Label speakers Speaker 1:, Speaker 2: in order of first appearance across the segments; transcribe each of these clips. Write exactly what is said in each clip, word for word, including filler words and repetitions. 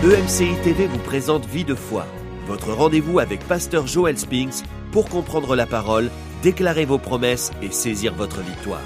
Speaker 1: E M C I T V vous présente Vie de foi, votre rendez-vous avec Pasteur Joel Spinks pour comprendre la parole, déclarer vos promesses et saisir votre victoire.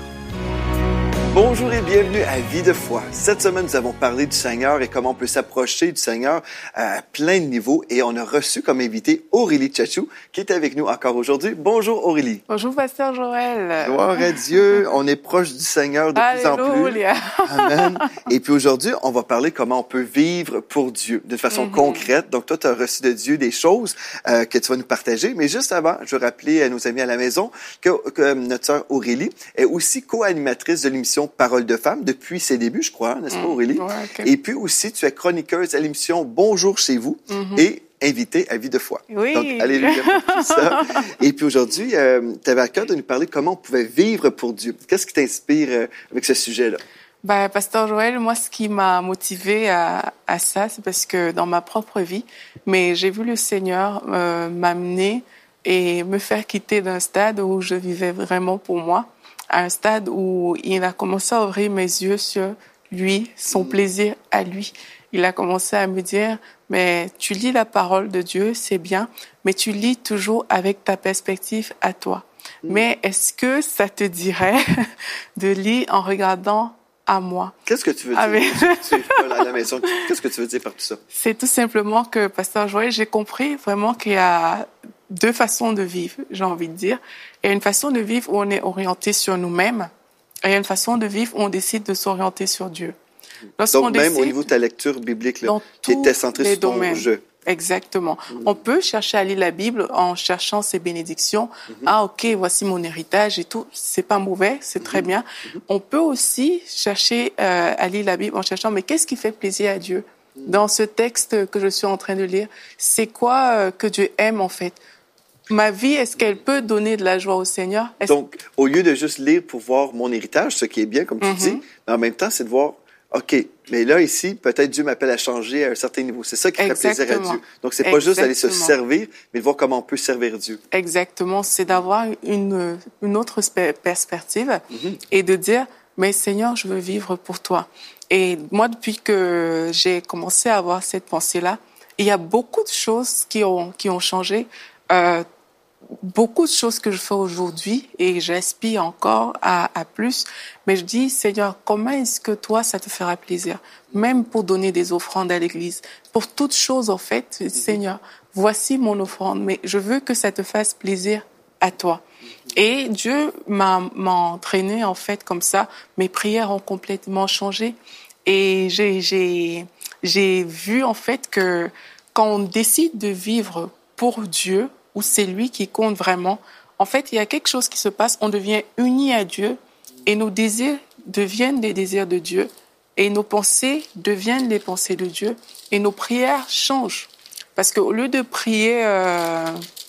Speaker 2: Bonjour et bienvenue à Vie de foi. Cette semaine, nous avons parlé du Seigneur et comment on peut s'approcher du Seigneur à plein de niveaux. Et on a reçu comme invité Aurélie Tchachou, qui est avec nous encore aujourd'hui. Bonjour Aurélie.
Speaker 3: Bonjour Pasteur Joël.
Speaker 2: Gloire à Dieu. On est proche du Seigneur de
Speaker 3: Alléluia.
Speaker 2: plus en plus. Amen. Et puis aujourd'hui, on va parler comment on peut vivre pour Dieu de façon mm-hmm. concrète. Donc toi, tu as reçu de Dieu des choses euh, que tu vas nous partager. Mais juste avant, je veux rappeler à nos amis à la maison que, que notre sœur Aurélie est aussi co-animatrice de l'émission Parole de femme depuis ses débuts, je crois, n'est-ce pas Aurélie?
Speaker 3: Ouais, okay.
Speaker 2: Et puis aussi, tu es chroniqueuse à l'émission Bonjour chez vous mm-hmm. et invitée à Vie de foi.
Speaker 3: Oui.
Speaker 2: Donc, alléluia pour tout ça. Et puis aujourd'hui, euh, tu avais à cœur de nous parler de comment on pouvait vivre pour Dieu. Qu'est-ce qui t'inspire euh, avec ce sujet-là?
Speaker 3: Ben, Pasteur Joël, moi, ce qui m'a motivée à, à ça, c'est parce que dans ma propre vie, mais j'ai vu le Seigneur euh, m'amener et me faire quitter d'un stade où je vivais vraiment pour moi, à un stade où il a commencé à ouvrir mes yeux sur lui, son plaisir à lui. Il a commencé à me dire, mais tu lis la parole de Dieu, c'est bien, mais tu lis toujours avec ta perspective à toi. Mm. Mais est-ce que ça te dirait de lire en regardant à moi?
Speaker 2: Qu'est-ce que tu veux dire?
Speaker 3: Avec...
Speaker 2: tu es pas à la maison. Qu'est-ce que tu veux dire par tout ça?
Speaker 3: C'est tout simplement que, Pasteur Joël, j'ai compris vraiment qu'il y a deux façons de vivre, j'ai envie de dire. Il y a une façon de vivre où on est orienté sur nous-mêmes, et il y a une façon de vivre où on décide de s'orienter sur Dieu.
Speaker 2: Lorsqu'on Donc même au niveau de ta lecture biblique, là, qui était centrée sur ton
Speaker 3: domaines.
Speaker 2: jeu.
Speaker 3: Exactement. Mm-hmm. On peut chercher à lire la Bible en cherchant ses bénédictions. Mm-hmm. Ah, ok, voici mon héritage et tout. C'est pas mauvais, c'est mm-hmm. très bien. Mm-hmm. On peut aussi chercher euh, à lire la Bible en cherchant, mais qu'est-ce qui fait plaisir à Dieu? Mm-hmm. Dans ce texte que je suis en train de lire, c'est quoi euh, que Dieu aime en fait? Ma vie, est-ce qu'elle peut donner de la joie au Seigneur? Est-ce...
Speaker 2: Donc, au lieu de juste lire pour voir mon héritage, ce qui est bien, comme tu mm-hmm. dis, mais en même temps, c'est de voir, OK, mais là, ici, peut-être Dieu m'appelle à changer à un certain niveau. C'est ça qui fait plaisir à Dieu. Donc, c'est pas
Speaker 3: Exactement.
Speaker 2: juste d'aller se servir, mais de voir comment on peut servir Dieu.
Speaker 3: Exactement. C'est d'avoir une, une autre perspective mm-hmm. et de dire, mais Seigneur, je veux vivre pour toi. Et moi, depuis que j'ai commencé à avoir cette pensée-là, il y a beaucoup de choses qui ont, qui ont changé. Euh, beaucoup de choses que je fais aujourd'hui et j'aspire encore à, à plus. Mais je dis, Seigneur, comment est-ce que toi, ça te fera plaisir? Même pour donner des offrandes à l'église. Pour toutes choses, en fait, mm-hmm. Seigneur, voici mon offrande, mais je veux que ça te fasse plaisir à toi. Et Dieu m'a, m'a entraîné, en fait, comme ça. Mes prières ont complètement changé. Et j'ai, j'ai, j'ai vu, en fait, que quand on décide de vivre pour Dieu, où c'est lui qui compte vraiment, en fait, il y a quelque chose qui se passe, on devient unis à Dieu et nos désirs deviennent des désirs de Dieu et nos pensées deviennent les pensées de Dieu et nos prières changent. Parce qu'au lieu de prier, euh,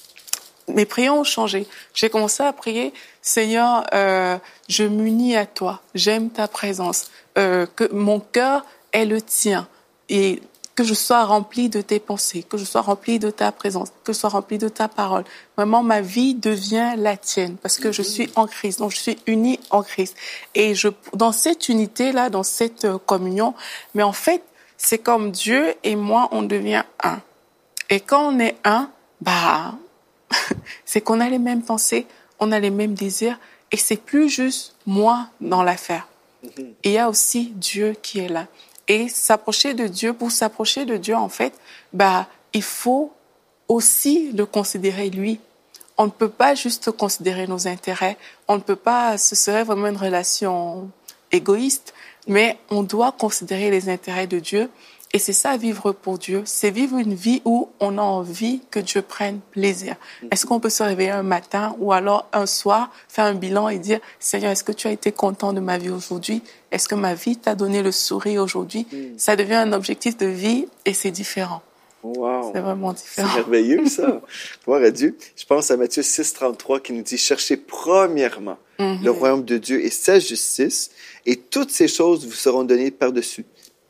Speaker 3: mes prières ont changé. J'ai commencé à prier, Seigneur, euh, je m'unis à toi, j'aime ta présence, euh, que mon cœur est le tien et que je sois remplie de tes pensées, que je sois remplie de ta présence, que je sois remplie de ta parole. Vraiment, ma vie devient la tienne parce que je suis en Christ, donc je suis unie en Christ. Et je, dans cette unité-là, dans cette communion, mais en fait, c'est comme Dieu et moi, on devient un. Et quand on est un, bah, c'est qu'on a les mêmes pensées, on a les mêmes désirs et c'est plus juste moi dans l'affaire. Et il y a aussi Dieu qui est là. Et s'approcher de Dieu, pour s'approcher de Dieu, en fait, bah, il faut aussi le considérer lui. On ne peut pas juste considérer nos intérêts. On ne peut pas, ce serait vraiment une relation égoïste, mais on doit considérer les intérêts de Dieu. Et c'est ça, vivre pour Dieu. C'est vivre une vie où on a envie que Dieu prenne plaisir. Est-ce qu'on peut se réveiller un matin ou alors un soir, faire un bilan et dire, Seigneur, est-ce que tu as été content de ma vie aujourd'hui? Est-ce que ma vie t'a donné le sourire aujourd'hui? Mm. Ça devient un objectif de vie et c'est différent.
Speaker 2: Wow.
Speaker 3: C'est vraiment différent.
Speaker 2: C'est merveilleux, ça. Gloire à Dieu. Je pense à Matthieu six, trente-trois qui nous dit, cherchez premièrement mm-hmm. le royaume de Dieu et sa justice et toutes ces choses vous seront données par-dessus.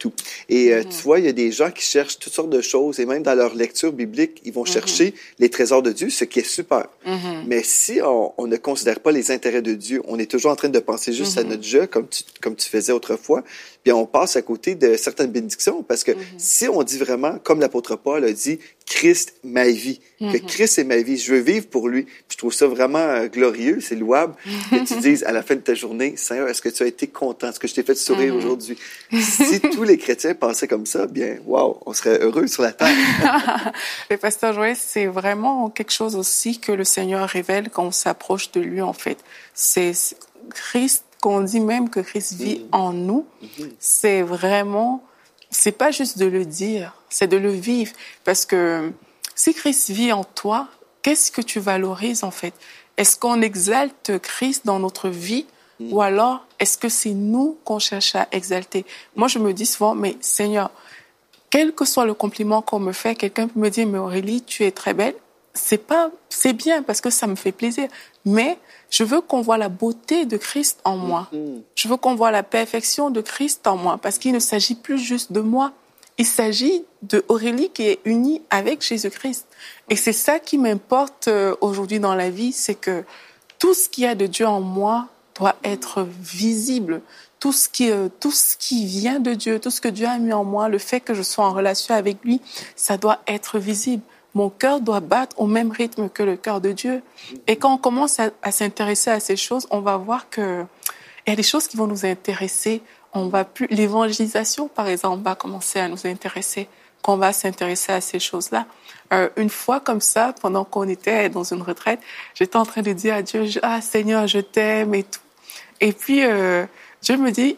Speaker 2: tout. Et euh, mm-hmm. tu vois, il y a des gens qui cherchent toutes sortes de choses et même dans leur lecture biblique, ils vont mm-hmm. chercher les trésors de Dieu, ce qui est super. Mm-hmm. Mais si on, on ne considère pas les intérêts de Dieu, on est toujours en train de penser juste mm-hmm. à notre jeu, comme tu, comme tu faisais autrefois, puis on passe à côté de certaines bénédictions parce que mm-hmm. si on dit vraiment, comme l'apôtre Paul a dit, Christ, ma vie, mm-hmm. que Christ est ma vie, je veux vivre pour lui. Puis je trouve ça vraiment euh, glorieux, c'est louable que tu dises à la fin de ta journée, Seigneur, est-ce que tu as été content? Est-ce que je t'ai fait sourire mm-hmm. aujourd'hui? Si tous les chrétiens pensaient comme ça, bien, wow, on serait heureux sur la terre.
Speaker 3: Le pasteur Joël, c'est vraiment quelque chose aussi que le Seigneur révèle quand on s'approche de lui, en fait. C'est Christ, qu'on dit même que Christ vit mm-hmm. en nous, mm-hmm. c'est vraiment... C'est pas juste de le dire, c'est de le vivre. Parce que si Christ vit en toi, qu'est-ce que tu valorises en fait? Est-ce qu'on exalte Christ dans notre vie mm. ou alors est-ce que c'est nous qu'on cherche à exalter? Moi, je me dis souvent, mais Seigneur, quel que soit le compliment qu'on me fait, quelqu'un peut me dire, mais Aurélie, tu es très belle. C'est pas, c'est bien parce que ça me fait plaisir. Mais je veux qu'on voit la beauté de Christ en moi. Mm-hmm. Je veux qu'on voit la perfection de Christ en moi parce qu'il ne s'agit plus juste de moi. Il s'agit de Aurélie qui est unie avec Jésus-Christ. Et c'est ça qui m'importe aujourd'hui dans la vie, c'est que tout ce qu'il y a de Dieu en moi doit être visible. Tout ce qui, tout ce qui vient de Dieu, tout ce que Dieu a mis en moi, le fait que je sois en relation avec lui, ça doit être visible. Mon cœur doit battre au même rythme que le cœur de Dieu. Et quand on commence à, à s'intéresser à ces choses, on va voir que il y a des choses qui vont nous intéresser. On va plus, l'évangélisation, par exemple, va commencer à nous intéresser. Qu'on va s'intéresser à ces choses-là. Euh, une fois comme ça, pendant qu'on était dans une retraite, j'étais en train de dire à Dieu, ah Seigneur, je t'aime et tout. Et puis euh, Dieu me dit,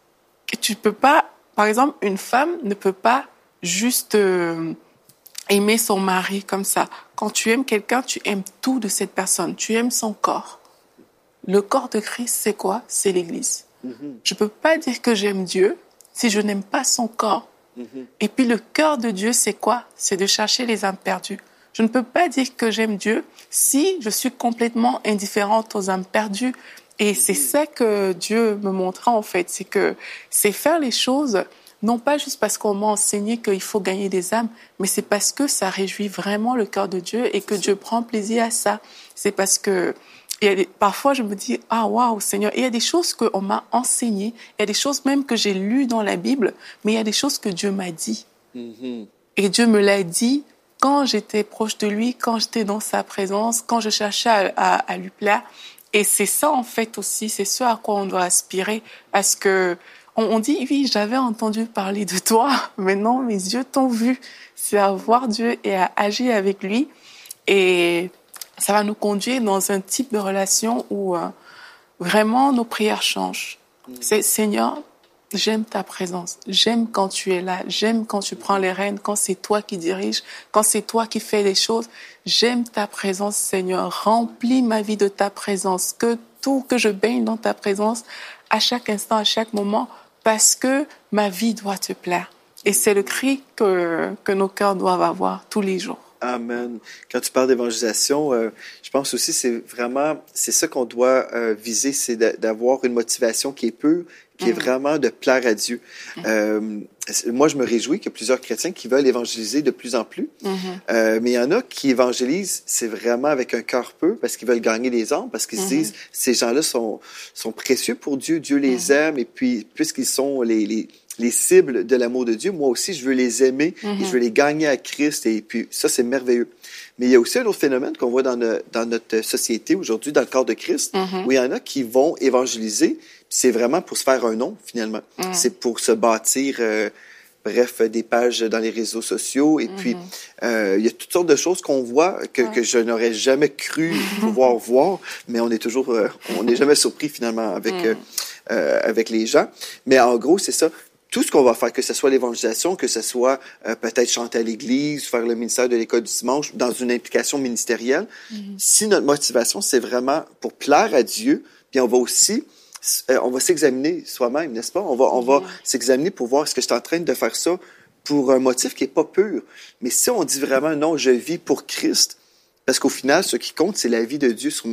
Speaker 3: tu peux pas, par exemple, une femme ne peut pas juste euh, aimer son mari comme ça. Quand tu aimes quelqu'un, tu aimes tout de cette personne. Tu aimes son corps. Le corps de Christ, c'est quoi? C'est l'Église. Mm-hmm. Je peux pas dire que j'aime Dieu si je n'aime pas son corps. Mm-hmm. Et puis le cœur de Dieu, c'est quoi? C'est de chercher les âmes perdues. Je ne peux pas dire que j'aime Dieu si je suis complètement indifférente aux âmes perdues. Et c'est ça que Dieu me montra en fait, c'est que c'est faire les choses non pas juste parce qu'on m'a enseigné qu'il faut gagner des âmes, mais c'est parce que ça réjouit vraiment le cœur de Dieu et que Dieu prend plaisir à ça. C'est parce que il y a des, parfois je me dis ah waouh Seigneur, il y a des choses qu'on m'a enseignées, il y a des choses même que j'ai lues dans la Bible, mais il y a des choses que Dieu m'a dit. Mm-hmm. Et Dieu me l'a dit quand j'étais proche de lui, quand j'étais dans sa présence, quand je cherchais à, à, à lui plaire. Et c'est ça en fait aussi, c'est ce à quoi on doit aspirer, parce que on, on dit oui, j'avais entendu parler de toi, mais non, mes yeux t'ont vu. C'est à voir Dieu et à agir avec lui, et ça va nous conduire dans un type de relation où euh, vraiment nos prières changent. Mmh. C'est Seigneur, j'aime ta présence, j'aime quand tu es là, j'aime quand tu prends les rênes, quand c'est toi qui diriges, quand c'est toi qui fais les choses. J'aime ta présence, Seigneur. Remplis ma vie de ta présence, que tout, que je baigne dans ta présence à chaque instant, à chaque moment, parce que ma vie doit te plaire. Et c'est le cri que, que nos cœurs doivent avoir tous les jours.
Speaker 2: Amen. Quand tu parles d'évangélisation, euh, je pense aussi c'est vraiment, c'est ça qu'on doit euh, viser, c'est d'avoir une motivation qui est pure, qui mm-hmm. est vraiment de plaire à Dieu. Mm-hmm. Euh, moi, je me réjouis qu'il y a plusieurs chrétiens qui veulent évangéliser de plus en plus, mm-hmm. euh, mais il y en a qui évangélisent, c'est vraiment avec un cœur peu, parce qu'ils veulent gagner les âmes, parce qu'ils mm-hmm. se disent, ces gens-là sont, sont précieux pour Dieu, Dieu les mm-hmm. aime, et puis puisqu'ils sont les, les les cibles de l'amour de Dieu, moi aussi, je veux les aimer mm-hmm. et je veux les gagner à Christ. Et puis, ça, c'est merveilleux. Mais il y a aussi un autre phénomène qu'on voit dans, le, dans notre société aujourd'hui, dans le corps de Christ, mm-hmm. où il y en a qui vont évangéliser. C'est vraiment pour se faire un nom, finalement. Mm-hmm. C'est pour se bâtir, euh, bref, des pages dans les réseaux sociaux. Et mm-hmm. puis, euh, il y a toutes sortes de choses qu'on voit que, ouais. que je n'aurais jamais cru pouvoir voir. Mais on est toujours, euh, on n'est jamais surpris, finalement, avec, mm. euh, euh, avec les gens. Mais en gros, c'est ça. Tout ce qu'on va faire, que ce soit l'évangélisation, que ce soit euh, peut-être chanter à l'église, faire le ministère de l'école du dimanche, dans une implication ministérielle, mm-hmm. si notre motivation, c'est vraiment pour plaire à Dieu, puis on va aussi, euh, on va s'examiner soi-même, n'est-ce pas? On va, on va mm-hmm. s'examiner pour voir est-ce que je suis en train de faire ça pour un motif qui est pas pur. Mais si on dit vraiment non, je vis pour Christ, parce qu'au final, ce qui compte, c'est la vie de Dieu sur ma vie.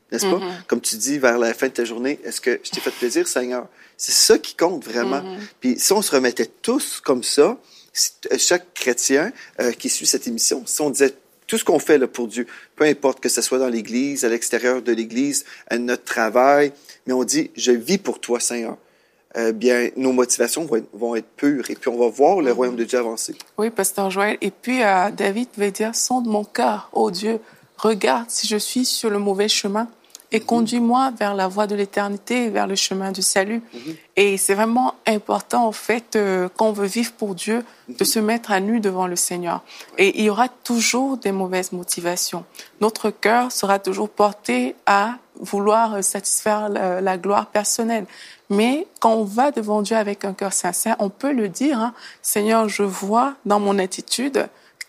Speaker 2: n'est-ce pas? Mm-hmm. Comme tu dis, vers la fin de ta journée, est-ce que je t'ai fait plaisir, Seigneur? C'est ça qui compte vraiment. Mm-hmm. Puis si on se remettait tous comme ça, si, chaque chrétien euh, qui suit cette émission, si on disait tout ce qu'on fait là, pour Dieu, peu importe que ce soit dans l'Église, à l'extérieur de l'Église, à notre travail, mais on dit, je vis pour toi, Seigneur. Euh, bien, nos motivations vont être, vont être pures et puis on va voir le royaume de Dieu avancer.
Speaker 3: Oui, Pasteur Joël. Et puis, euh, David veut dire, sonde mon cœur, ô Dieu, regarde si je suis sur le mauvais chemin et mm-hmm. conduis-moi vers la voie de l'éternité, vers le chemin du salut. Mm-hmm. Et c'est vraiment important, en fait, euh, quand on veut vivre pour Dieu, mm-hmm. de se mettre à nu devant le Seigneur. Et il y aura toujours des mauvaises motivations. Notre cœur sera toujours porté à vouloir satisfaire la, la gloire personnelle. Mais quand on va devant Dieu avec un cœur sincère, on peut le dire, hein, Seigneur, je vois dans mon attitude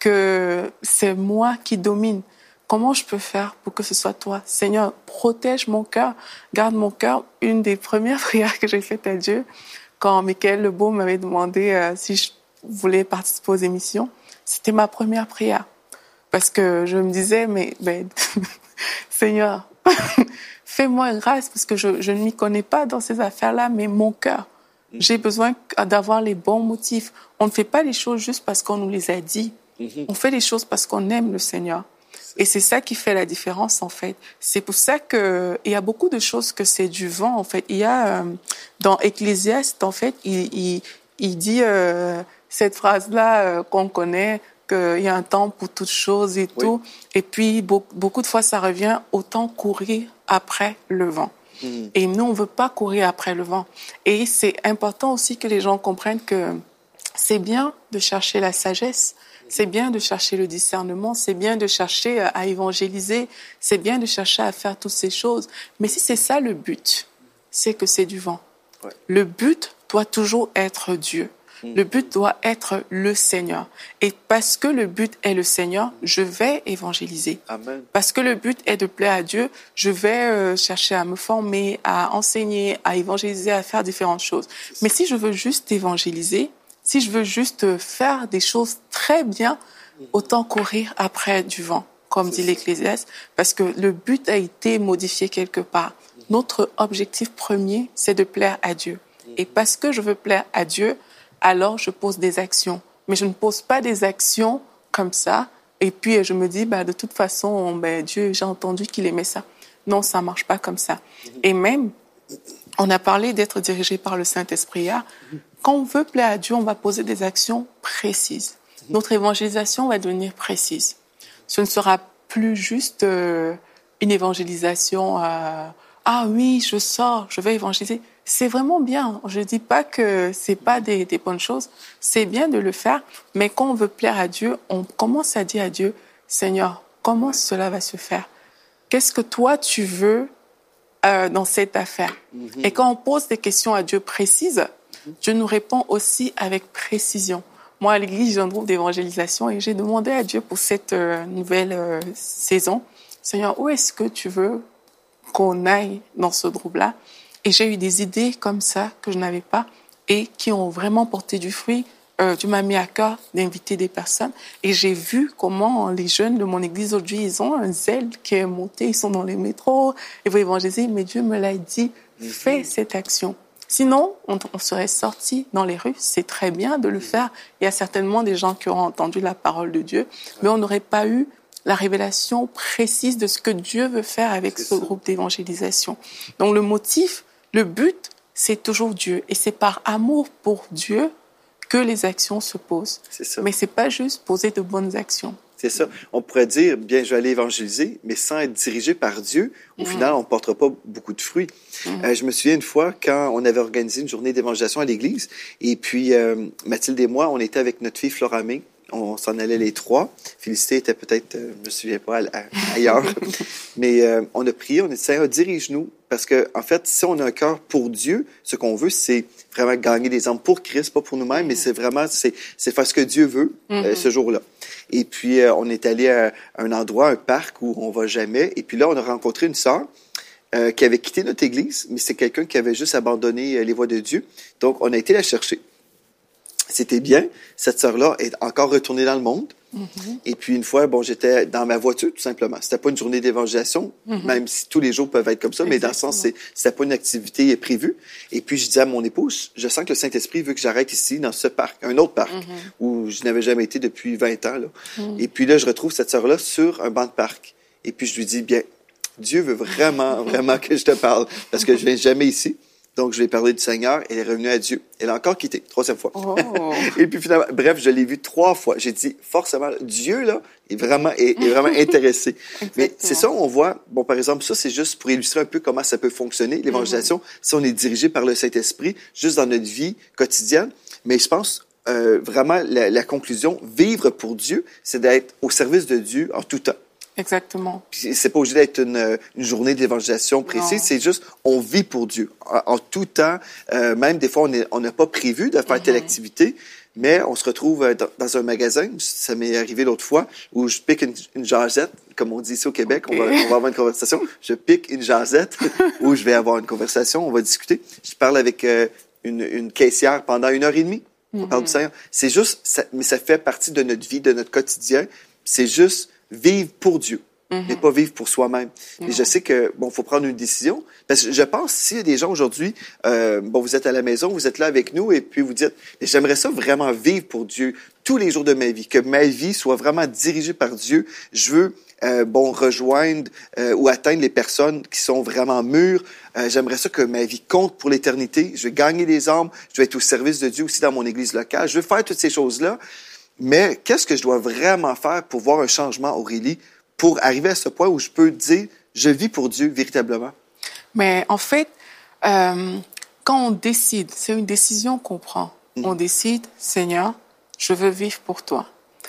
Speaker 3: que c'est moi qui domine. Comment je peux faire pour que ce soit toi? Seigneur, protège mon cœur, garde mon cœur. Une des premières prières que j'ai faites à Dieu, quand Michael Lebeau m'avait demandé euh, si je voulais participer aux émissions, c'était ma première prière. Parce que je me disais, mais, mais Seigneur, fais-moi grâce, parce que je, je ne m'y connais pas dans ces affaires-là, mais mon cœur. Mmh. J'ai besoin d'avoir les bons motifs. On ne fait pas les choses juste parce qu'on nous les a dit. Mmh. On fait les choses parce qu'on aime le Seigneur. Et c'est ça qui fait la différence, en fait. C'est pour ça que il y a beaucoup de choses que c'est du vent, en fait. Il y a, euh, dans Ecclésiaste, en fait, il, il, il dit euh, cette phrase-là euh, qu'on connaît, qu'il y a un temps pour toutes choses et oui. tout. Et puis, beaucoup, beaucoup de fois, ça revient, autant courir après le vent. Mmh. Et nous, on veut pas courir après le vent. Et c'est important aussi que les gens comprennent que c'est bien de chercher la sagesse, c'est bien de chercher le discernement, c'est bien de chercher à évangéliser, c'est bien de chercher à faire toutes ces choses. Mais si c'est ça le but, c'est que c'est du vent. Ouais. Le but doit toujours être Dieu. Le but doit être le Seigneur. Et parce que le but est le Seigneur, je vais évangéliser. Amen. Parce que le but est de plaire à Dieu, je vais euh, chercher à me former, à enseigner, à évangéliser, à faire différentes choses. Mais si je veux juste évangéliser, si je veux juste faire des choses très bien, autant courir après du vent, comme dit l'Ecclésiaste, parce que le but a été modifié quelque part. Notre objectif premier, c'est de plaire à Dieu. Et parce que je veux plaire à Dieu, alors je pose des actions. Mais je ne pose pas des actions comme ça, et puis je me dis, bah, de toute façon, bah, Dieu, j'ai entendu qu'il aimait ça. Non, ça ne marche pas comme ça. Et même, on a parlé d'être dirigé par le Saint-Esprit. Quand on veut plaire à Dieu, on va poser des actions précises. Notre évangélisation va devenir précise. Ce ne sera plus juste euh, une évangélisation, euh, ah oui, je sors, je vais évangéliser. C'est vraiment bien. Je ne dis pas que ce n'est pas des, des bonnes choses. C'est bien de le faire. Mais quand on veut plaire à Dieu, on commence à dire à Dieu, Seigneur, comment cela va se faire? Qu'est-ce que toi, tu veux euh, dans cette affaire? Mm-hmm. Et quand on pose des questions à Dieu précises, mm-hmm. Dieu nous répond aussi avec précision. Moi, à l'église, j'ai un groupe d'évangélisation et j'ai demandé à Dieu pour cette euh, nouvelle euh, saison, Seigneur, où est-ce que tu veux qu'on aille dans ce groupe-là? Et j'ai eu des idées comme ça que je n'avais pas et qui ont vraiment porté du fruit. Euh, Dieu m'a mis à cœur d'inviter des personnes et j'ai vu comment les jeunes de mon église aujourd'hui, ils ont un zèle qui est monté, ils sont dans les métros, ils vont évangéliser, mais Dieu me l'a dit, fais cette action. Sinon, on, on serait sortis dans les rues, c'est très bien de le faire. Il y a certainement des gens qui auront entendu la parole de Dieu, mais on n'aurait pas eu la révélation précise de ce que Dieu veut faire avec ce groupe d'évangélisation. Donc le motif, le but, c'est toujours Dieu. Et c'est par amour pour Dieu que les actions se posent. C'est ça. Mais c'est pas juste poser de bonnes actions.
Speaker 2: C'est ça. On pourrait dire, bien, je vais aller évangéliser, mais sans être dirigé par Dieu, au mmh. final, on ne portera pas beaucoup de fruits. Mmh. Euh, je me souviens une fois, quand on avait organisé une journée d'évangélisation à l'église, et puis euh, Mathilde et moi, on était avec notre fille Flora May. On s'en allait les trois. Félicité était peut-être, euh, je me souviens pas, à, à, ailleurs. Mais euh, on a prié, on a dit, Seigneur, dirige-nous. Parce que, en fait, si on a un cœur pour Dieu, ce qu'on veut, c'est vraiment gagner des âmes pour Christ, pas pour nous-mêmes, mm-hmm. mais c'est vraiment, c'est, c'est faire ce que Dieu veut mm-hmm. euh, ce jour-là. Et puis, euh, on est allé à un endroit, un parc où on va jamais. Et puis là, on a rencontré une sœur euh, qui avait quitté notre église, mais c'est quelqu'un qui avait juste abandonné euh, les voies de Dieu. Donc, on a été la chercher. c'était bien. Cette sœur-là est encore retournée dans le monde. Mm-hmm. Et puis, une fois, bon, j'étais dans ma voiture, tout simplement. C'était pas une journée d'évangélisation, mm-hmm. même si tous les jours peuvent être comme ça, Exactement. Mais dans le sens, c'est, c'était pas une activité prévue. Et puis, je disais à mon épouse, je sens que le Saint-Esprit veut que j'arrête ici, dans ce parc, un autre parc, mm-hmm. où je n'avais jamais été depuis vingt ans, là. Mm-hmm. Et puis là, je retrouve cette sœur-là sur un banc de parc. Et puis, je lui dis, bien, Dieu veut vraiment, vraiment que je te parle, parce que je viens jamais ici. Donc, je lui ai parlé du Seigneur, elle est revenue à Dieu. Elle a encore quitté, troisième fois. Oh. Et puis finalement, bref, je l'ai vu trois fois. J'ai dit, forcément, Dieu, là, est vraiment, est, est vraiment intéressé. Mais c'est ça, on voit, bon, par exemple, ça, c'est juste pour illustrer un peu comment ça peut fonctionner, l'évangélisation, mm-hmm. si on est dirigé par le Saint-Esprit, juste dans notre vie quotidienne. Mais je pense, euh, vraiment, la, la conclusion, vivre pour Dieu, c'est d'être au service de Dieu en tout temps.
Speaker 3: Exactement.
Speaker 2: Puis c'est pas obligé d'être une, une journée d'évangélisation précise, non. C'est juste, on vit pour Dieu. En, en tout temps, euh, même des fois, on n'a pas prévu de faire mm-hmm. telle activité, mais on se retrouve dans, dans un magasin, ça m'est arrivé l'autre fois, où je pique une, une jasette, comme on dit ici au Québec, okay. on, va, on va avoir une conversation, je pique une jasette, où je vais avoir une conversation, on va discuter. Je parle avec euh, une, une caissière pendant une heure et demie, on mm-hmm. parle du Seigneur. C'est juste, ça, mais ça fait partie de notre vie, de notre quotidien, c'est juste vivre pour Dieu, mm-hmm. mais pas vivre pour soi-même. Mm-hmm. Et je sais que, bon, faut prendre une décision, parce que je pense, s'il y a des gens aujourd'hui, euh, bon, vous êtes à la maison, vous êtes là avec nous, et puis vous dites, j'aimerais ça vraiment vivre pour Dieu tous les jours de ma vie, que ma vie soit vraiment dirigée par Dieu. Je veux, euh, bon, rejoindre euh, ou atteindre les personnes qui sont vraiment mûres. Euh, j'aimerais ça que ma vie compte pour l'éternité. Je veux gagner les âmes, je veux être au service de Dieu aussi dans mon église locale. Je veux faire toutes ces choses-là. Mais qu'est-ce que je dois vraiment faire pour voir un changement, Aurélie, pour arriver à ce point où je peux dire, je vis pour Dieu véritablement?
Speaker 3: Mais en fait, euh, quand on décide, c'est une décision qu'on prend. Mmh. On décide, Seigneur, je veux vivre pour toi.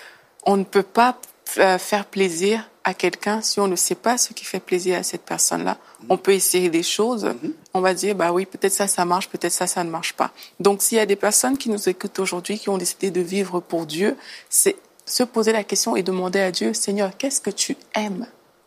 Speaker 3: On ne peut pas euh, faire plaisir à quelqu'un si on ne sait pas ce qui fait plaisir à cette personne-là. Mmh. On peut essayer des choses, mmh. on va dire, bah oui, peut-être ça, ça marche, peut-être ça, ça ne marche pas. Donc, s'il y a des personnes qui nous écoutent aujourd'hui, qui ont décidé de vivre pour Dieu, c'est se poser la question et demander à Dieu, Seigneur, qu'est-ce que tu aimes?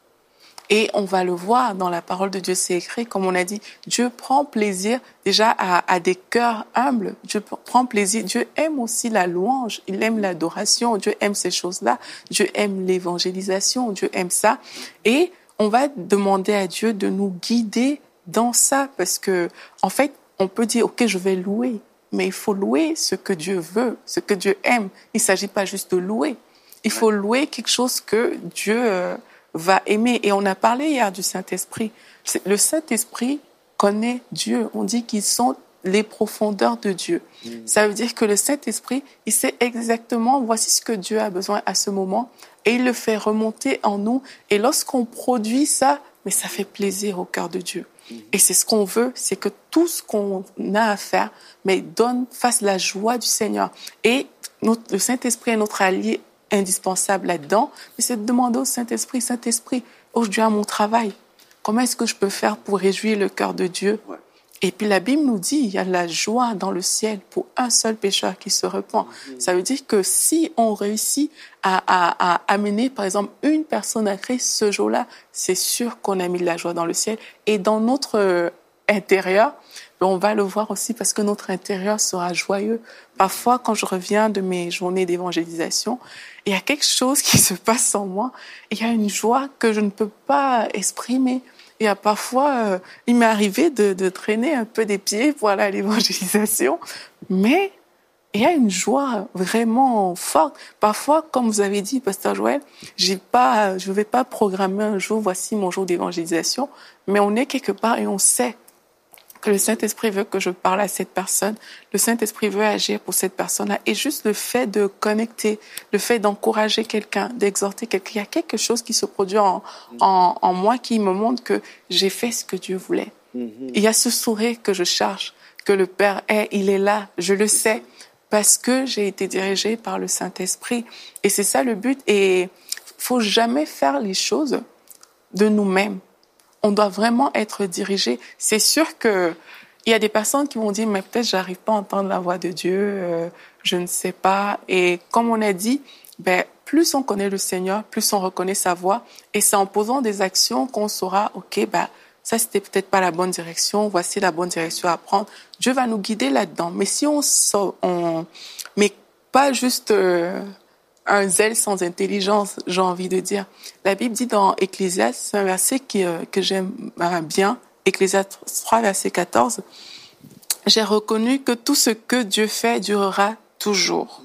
Speaker 3: Et on va le voir dans la parole de Dieu, c'est écrit, comme on a dit, Dieu prend plaisir déjà à, à des cœurs humbles. Dieu prend plaisir. Dieu aime aussi la louange. Il aime l'adoration. Dieu aime ces choses-là. Dieu aime l'évangélisation. Dieu aime ça. Et on va demander à Dieu de nous guider dans ça parce que, en fait, on peut dire, OK, je vais louer. Mais il faut louer ce que Dieu veut, ce que Dieu aime. Il ne s'agit pas juste de louer. Il faut louer quelque chose que Dieu euh, va aimer. Et on a parlé hier du Saint-Esprit. Le Saint-Esprit connaît Dieu. On dit qu'ils sont les profondeurs de Dieu. Mmh. Ça veut dire que le Saint-Esprit, il sait exactement, voici ce que Dieu a besoin à ce moment. Et il le fait remonter en nous. Et lorsqu'on produit ça, mais ça fait plaisir au cœur de Dieu. Et c'est ce qu'on veut, c'est que tout ce qu'on a à faire, mais donne, fasse la joie du Seigneur. Et notre, le Saint-Esprit est notre allié indispensable là-dedans. Mais c'est de demander au Saint-Esprit, Saint-Esprit, aujourd'hui à mon travail, comment est-ce que je peux faire pour réjouir le cœur de Dieu? Ouais. Et puis la Bible nous dit, il y a la joie dans le ciel pour un seul pécheur qui se repent. Mmh. Ça veut dire que si on réussit à, à, à amener, par exemple, une personne à Christ ce jour-là, c'est sûr qu'on a mis de la joie dans le ciel. Et dans notre euh, intérieur, on va le voir aussi parce que notre intérieur sera joyeux. Parfois, quand je reviens de mes journées d'évangélisation, il y a quelque chose qui se passe en moi. Il y a une joie que je ne peux pas exprimer. Et à parfois, euh, il m'est arrivé de, de traîner un peu des pieds pour aller à l'évangélisation, mais il y a une joie vraiment forte. Parfois, comme vous avez dit, Pasteur Joël, j'ai pas, je vais pas programmer un jour, voici mon jour d'évangélisation, mais on est quelque part et on sait que le Saint-Esprit veut que je parle à cette personne, le Saint-Esprit veut agir pour cette personne-là. Et juste le fait de connecter, le fait d'encourager quelqu'un, d'exhorter quelqu'un, il y a quelque chose qui se produit en, en, en moi qui me montre que j'ai fait ce que Dieu voulait. Mm-hmm. Il y a ce sourire que je cherche, que le Père est, il est là, je le sais, parce que j'ai été dirigée par le Saint-Esprit. Et c'est ça le but. Et il faut jamais faire les choses de nous-mêmes. On doit vraiment être dirigé. C'est sûr que il y a des personnes qui vont dire, mais peut-être j'arrive pas à entendre la voix de Dieu, euh, je ne sais pas. Et comme on a dit, ben, plus on connaît le Seigneur, plus on reconnaît sa voix. Et c'est en posant des actions qu'on saura, OK, ben, ça c'était peut-être pas la bonne direction, voici la bonne direction à prendre. Dieu va nous guider là-dedans. Mais si on sort, on, mais pas juste euh, un zèle sans intelligence, j'ai envie de dire. La Bible dit dans Ecclésiaste, c'est un verset qui, euh, que j'aime euh, bien, Ecclésiaste trois, verset quatorze. J'ai reconnu que tout ce que Dieu fait durera toujours.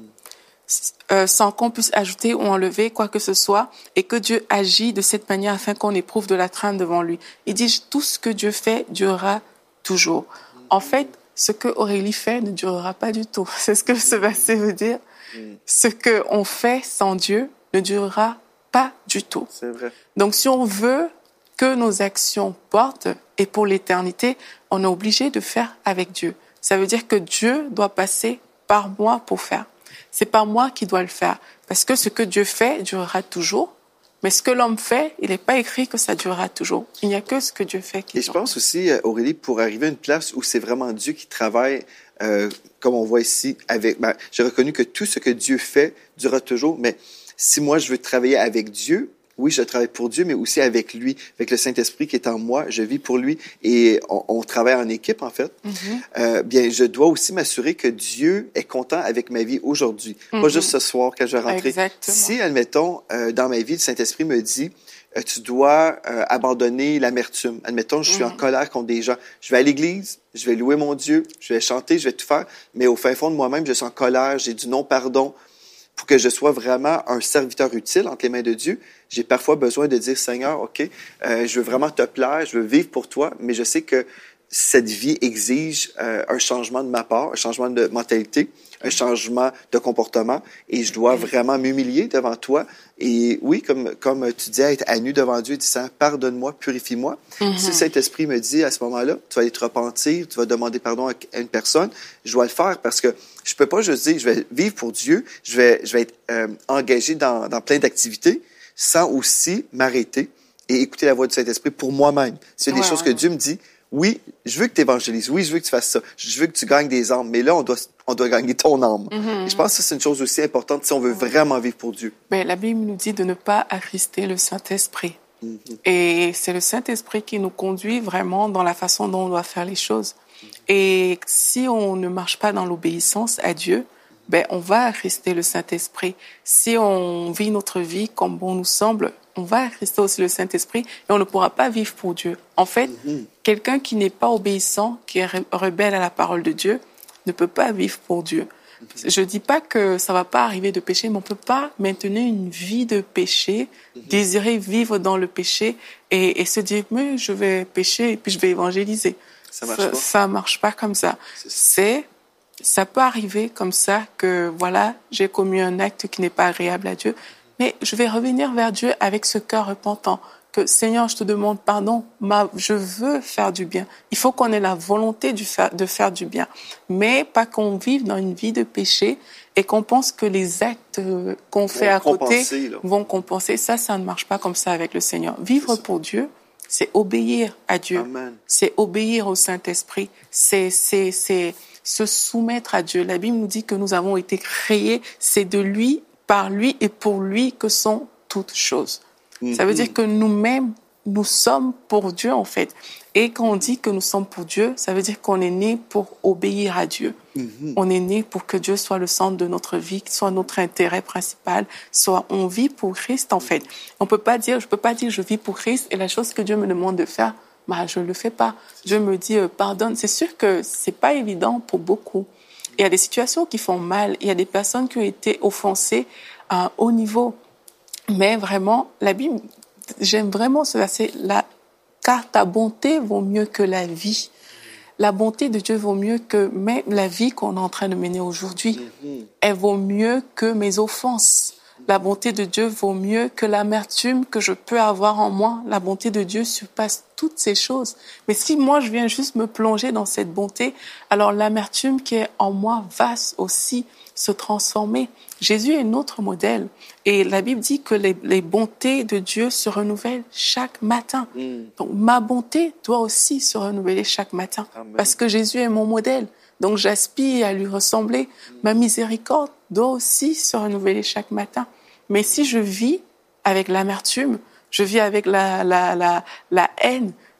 Speaker 3: Euh, sans qu'on puisse ajouter ou enlever quoi que ce soit, et que Dieu agit de cette manière afin qu'on éprouve de la crainte devant lui. Il dit tout ce que Dieu fait durera toujours. En fait, ce que Aurélie fait ne durera pas du tout. C'est ce que ce verset veut dire. Ce que on fait sans Dieu ne durera pas du tout.
Speaker 2: C'est vrai.
Speaker 3: Donc, si on veut que nos actions portent et pour l'éternité, on est obligé de faire avec Dieu. Ça veut dire que Dieu doit passer par moi pour faire. C'est pas moi qui dois le faire. Parce que ce que Dieu fait durera toujours. Mais ce que l'homme fait, il n'est pas écrit que ça durera toujours. Il n'y a que ce que Dieu fait qui
Speaker 2: Et
Speaker 3: dure.
Speaker 2: je pense aussi, Aurélie, pour arriver à une place où c'est vraiment Dieu qui travaille, euh, comme on voit ici, avec. Ben, j'ai reconnu que tout ce que Dieu fait durera toujours. Mais si moi, je veux travailler avec Dieu, oui, je travaille pour Dieu, mais aussi avec lui, avec le Saint-Esprit qui est en moi. Je vis pour lui et on, on travaille en équipe, en fait. Mm-hmm. Euh, bien, je dois aussi m'assurer que Dieu est content avec ma vie aujourd'hui. Mm-hmm. Pas juste ce soir quand je vais rentrer.
Speaker 3: Exactement.
Speaker 2: Si, admettons, euh, dans ma vie, le Saint-Esprit me dit, euh, tu dois euh, abandonner l'amertume. Admettons, je suis mm-hmm. en colère contre des gens. Je vais à l'église, je vais louer mon Dieu, je vais chanter, je vais tout faire, mais au fin fond de moi-même, je suis en colère, j'ai du non-pardon. Pour que je sois vraiment un serviteur utile entre les mains de Dieu, j'ai parfois besoin de dire, Seigneur, OK, euh, je veux vraiment te plaire, je veux vivre pour toi, mais je sais que cette vie exige euh, un changement de ma part, un changement de mentalité, un changement de comportement, et je dois vraiment m'humilier devant toi. Et oui, comme, comme tu dis, être à nu devant Dieu, disant, pardonne-moi, purifie-moi. Mm-hmm. Si le Saint-Esprit me dit à ce moment-là, tu vas aller te repentir, tu vas demander pardon à une personne, je dois le faire parce que je peux pas juste dire, je vais vivre pour Dieu, je vais, je vais être euh, engagé dans, dans plein d'activités, sans aussi m'arrêter et écouter la voix du Saint-Esprit pour moi-même. S'il y a des ouais, choses ouais. que Dieu me dit, oui, je veux que tu évangélises, oui, je veux que tu fasses ça, je veux que tu gagnes des âmes, mais là, on doit, on doit gagner ton âme. Mm-hmm. Et je pense que ça, c'est une chose aussi importante si on veut vraiment vivre pour Dieu.
Speaker 3: Ben, la Bible nous dit de ne pas attrister le Saint-Esprit. Mm-hmm. Et c'est le Saint-Esprit qui nous conduit vraiment dans la façon dont on doit faire les choses. Mm-hmm. Et si on ne marche pas dans l'obéissance à Dieu, ben, on va attrister le Saint-Esprit. Si on vit notre vie comme bon nous semble, on va attrister aussi le Saint-Esprit et on ne pourra pas vivre pour Dieu. En fait, mm-hmm. quelqu'un qui n'est pas obéissant, qui est rebelle à la parole de Dieu, ne peut pas vivre pour Dieu. Mm-hmm. Je dis pas que ça va pas arriver de pécher, mais on peut pas maintenir une vie de péché, mm-hmm. désirer vivre dans le péché et, et se dire, mais je vais pécher et puis je vais évangéliser.
Speaker 2: Ça marche
Speaker 3: ça,
Speaker 2: pas.
Speaker 3: Ça marche pas comme ça.
Speaker 2: C'est,
Speaker 3: C'est Ça peut arriver comme ça que, voilà, j'ai commis un acte qui n'est pas agréable à Dieu, mais je vais revenir vers Dieu avec ce cœur repentant, que Seigneur, je te demande pardon, ma, je veux faire du bien. Il faut qu'on ait la volonté de faire, de faire du bien, mais pas qu'on vive dans une vie de péché et qu'on pense que les actes qu'on fait à côté là. vont compenser. Ça, ça ne marche pas comme ça avec le Seigneur. Vivre pour Dieu, c'est obéir à Dieu.
Speaker 2: Amen.
Speaker 3: C'est obéir au Saint-Esprit. C'est, c'est, c'est se soumettre à Dieu. La Bible nous dit que nous avons été créés. C'est de lui, par lui et pour lui que sont toutes choses. Mm-hmm. Ça veut dire que nous-mêmes, nous sommes pour Dieu, en fait. Et quand on dit que nous sommes pour Dieu, ça veut dire qu'on est né pour obéir à Dieu. Mm-hmm. On est né pour que Dieu soit le centre de notre vie, soit notre intérêt principal, soit on vit pour Christ, en fait. On peut pas dire, je peux pas dire je vis pour Christ et la chose que Dieu me demande de faire, bah, je le fais pas. Dieu me dit, euh, pardonne. C'est sûr que c'est pas évident pour beaucoup. Il y a des situations qui font mal. Il y a des personnes qui ont été offensées à un haut niveau. Mais vraiment, la Bible, j'aime vraiment ce verset, là, car ta bonté vaut mieux que la vie. La bonté de Dieu vaut mieux que même la vie qu'on est en train de mener aujourd'hui. Mm-hmm. Elle vaut mieux que mes offenses. La bonté de Dieu vaut mieux que l'amertume que je peux avoir en moi. La bonté de Dieu surpasse toutes ces choses. Mais si moi, je viens juste me plonger dans cette bonté, alors l'amertume qui est en moi va aussi se transformer. Jésus est notre modèle. Et la Bible dit que les, les bontés de Dieu se renouvellent chaque matin. Mm. Donc, ma bonté doit aussi se renouveler chaque matin. Amen. Parce que Jésus est mon modèle. Donc, j'aspire à lui ressembler. Mm. Ma miséricorde doit aussi se renouveler chaque matin. Mais si je vis avec l'amertume, je vis avec la, la, la, la haine,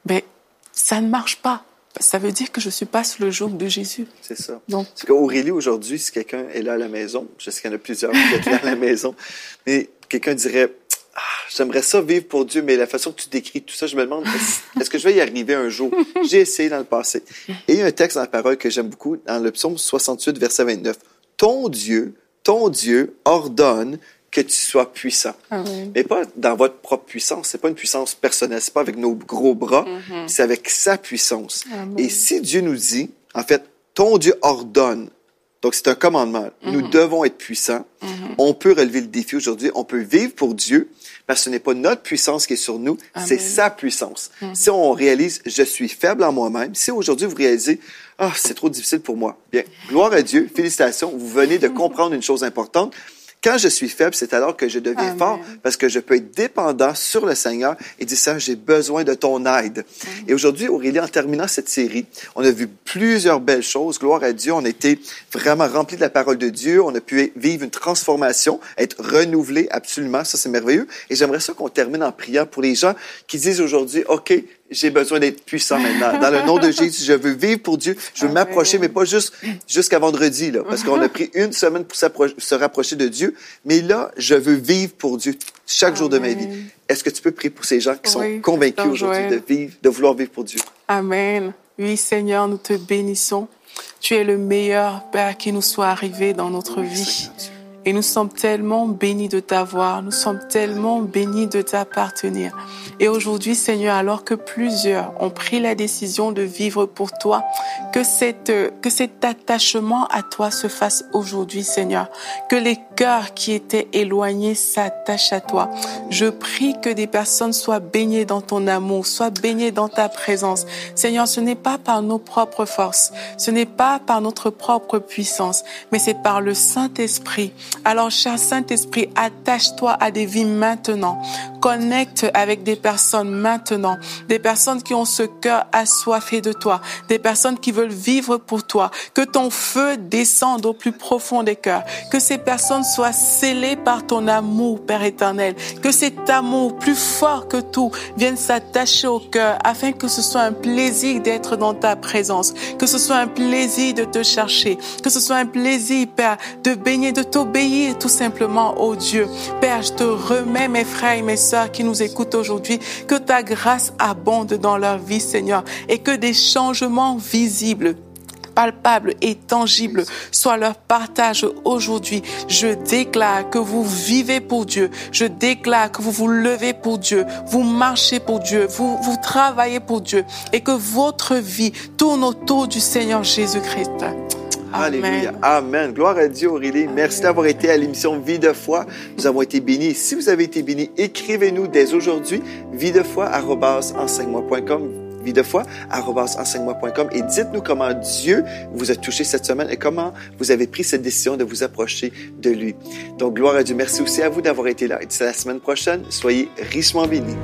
Speaker 3: ben, ça ne marche pas. Ça veut dire que je suis pas sous le joug de Jésus.
Speaker 2: C'est ça.
Speaker 3: Donc,
Speaker 2: Parce qu'Aurélie, aujourd'hui, si quelqu'un est là à la maison, je sais qu'il y en a plusieurs qui sont là à la maison, mais quelqu'un dirait, ah, j'aimerais ça vivre pour Dieu, mais la façon que tu décris tout ça, je me demande, est-ce, est-ce que je vais y arriver un jour? J'ai essayé dans le passé. Et il y a un texte dans la parole que j'aime beaucoup, dans le psaume soixante-huit, verset vingt-neuf. Ton Dieu, ton Dieu ordonne que tu sois puissant.
Speaker 3: Amen.
Speaker 2: Mais pas dans votre propre puissance. C'est pas une puissance personnelle. C'est pas avec nos gros bras. Mm-hmm. C'est avec sa puissance. Amen. Et si Dieu nous dit, en fait, ton Dieu ordonne, donc c'est un commandement, mm-hmm. nous devons être puissants, mm-hmm. on peut relever le défi aujourd'hui, on peut vivre pour Dieu, parce que ce n'est pas notre puissance qui est sur nous, Amen. C'est sa puissance. Mm-hmm. Si on réalise, je suis faible en moi-même, si aujourd'hui vous réalisez, ah, c'est trop difficile pour moi, bien, gloire à Dieu, félicitations, vous venez de comprendre une chose importante. Quand je suis faible, c'est alors que je deviens Amen. Fort parce que je peux être dépendant sur le Seigneur et dire, Seigneur, j'ai besoin de ton aide. Amen. Et aujourd'hui, Aurélie, en terminant cette série, on a vu plusieurs belles choses. Gloire à Dieu. On a été vraiment remplis de la parole de Dieu. On a pu vivre une transformation, être renouvelés absolument. Ça, c'est merveilleux. Et j'aimerais ça qu'on termine en priant pour les gens qui disent aujourd'hui, OK, j'ai besoin d'être puissant maintenant. Dans le nom de Jésus, je veux vivre pour Dieu. Je veux Amen. M'approcher, mais pas juste jusqu'à vendredi, là, parce qu'on a pris une semaine pour se rapprocher de Dieu. Mais là, je veux vivre pour Dieu chaque Amen. Jour de ma vie. Est-ce que tu peux prier pour ces gens qui oui, sont convaincus aujourd'hui de vivre, de vouloir vivre pour Dieu?
Speaker 3: Amen. Oui, Seigneur, nous te bénissons. Tu es le meilleur Père qui nous soit arrivé dans notre oui, vie. Seigneur. Et nous sommes tellement bénis de t'avoir, nous sommes tellement bénis de t'appartenir. Et aujourd'hui, Seigneur, alors que plusieurs ont pris la décision de vivre pour toi, que, cette, que cet attachement à toi se fasse aujourd'hui, Seigneur. Que les cœurs qui étaient éloignés s'attachent à toi. Je prie que des personnes soient baignées dans ton amour, soient baignées dans ta présence. Seigneur, ce n'est pas par nos propres forces, ce n'est pas par notre propre puissance, mais c'est par le Saint-Esprit. Alors, cher Saint-Esprit, attache-toi à des vies maintenant. Connecte avec des personnes maintenant. Des personnes qui ont ce cœur assoiffé de toi. Des personnes qui veulent vivre pour toi. Que ton feu descende au plus profond des cœurs. Que ces personnes soient scellées par ton amour, Père éternel. Que cet amour, plus fort que tout, vienne s'attacher au cœur afin que ce soit un plaisir d'être dans ta présence. Que ce soit un plaisir de te chercher. Que ce soit un plaisir, Père, de baigner, de t'obéir tout simplement au Dieu. Père, je te remets mes frères et mes sœurs qui nous écoutent aujourd'hui, que ta grâce abonde dans leur vie, Seigneur, et que des changements visibles, palpables et tangibles soient leur partage aujourd'hui. Je déclare que vous vivez pour Dieu. Je déclare que vous vous levez pour Dieu. Vous marchez pour Dieu. Vous, vous travaillez pour Dieu. Et que votre vie tourne autour du Seigneur Jésus-Christ.
Speaker 2: Alléluia. Amen. Gloire à Dieu, Aurélie. Amen. Merci d'avoir été à l'émission Vie de foi. Nous avons été bénis. Si vous avez été bénis, écrivez-nous dès aujourd'hui, vie de foi arobase enseigne moi point com, vie de foi arobase enseigne moi point com, et dites-nous comment Dieu vous a touché cette semaine et comment vous avez pris cette décision de vous approcher de lui. Donc, gloire à Dieu. Merci aussi à vous d'avoir été là. Et d'ici la semaine prochaine, soyez richement bénis.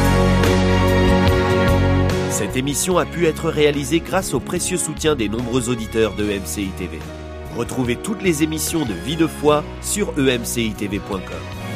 Speaker 1: Cette émission a pu être réalisée grâce au précieux soutien des nombreux auditeurs de E M C I T V. Retrouvez toutes les émissions de Vie de foi sur e m c i t v point com.